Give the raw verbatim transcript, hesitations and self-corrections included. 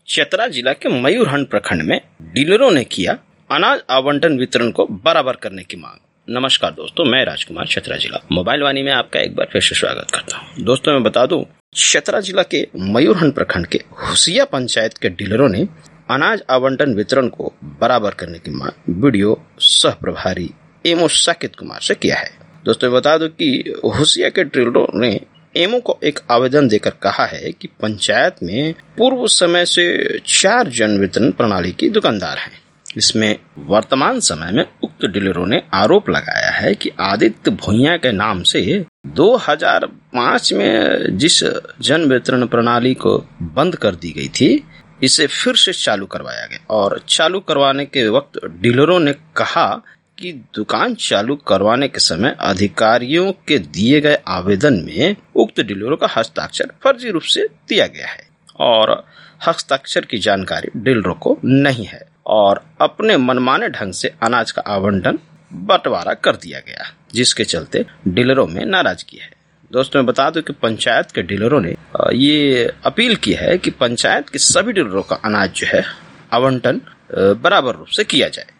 चतरा जिला के मयूरहंड प्रखंड में डीलरों ने किया अनाज आवंटन वितरण को बराबर करने की मांग। नमस्कार दोस्तों, मैं राजकुमार चतरा जिला मोबाइल वाणी में आपका एक बार फिर से स्वागत करता हूं। दोस्तों मैं बता दूं, चतरा जिला के मयूरहंड प्रखंड के हुसिया पंचायत के डीलरों ने अनाज आवंटन वितरण को बराबर करने की मांग वीडियो सह प्रभारी एमओ साकेत कुमार से किया है। दोस्तों बता दूं कि हुसिया के डीलरों ने एमओ को एक आवेदन देकर कहा है कि पंचायत में पूर्व समय से चार जन वितरण प्रणाली की दुकानदार हैं। इसमें वर्तमान समय में उक्त डीलरों ने आरोप लगाया है कि आदित्य भुइयां के नाम से दो हज़ार पाँच में जिस जन वितरण प्रणाली को बंद कर दी गई थी, इसे फिर से चालू करवाया गया और चालू करवाने के वक्त डीलरों ने कहा कि दुकान चालू करवाने के समय अधिकारियों के दिए गए आवेदन में उक्त डीलरों का हस्ताक्षर फर्जी रूप से दिया गया है और हस्ताक्षर की जानकारी डीलरों को नहीं है और अपने मनमाने ढंग से अनाज का आवंटन बंटवारा कर दिया गया, जिसके चलते डीलरों में नाराजगी है। दोस्तों मैं बता दूं कि पंचायत के डीलरों ने ये अपील की है कि पंचायत के सभी डीलरों का अनाज जो है आवंटन बराबर रूप से किया जाए।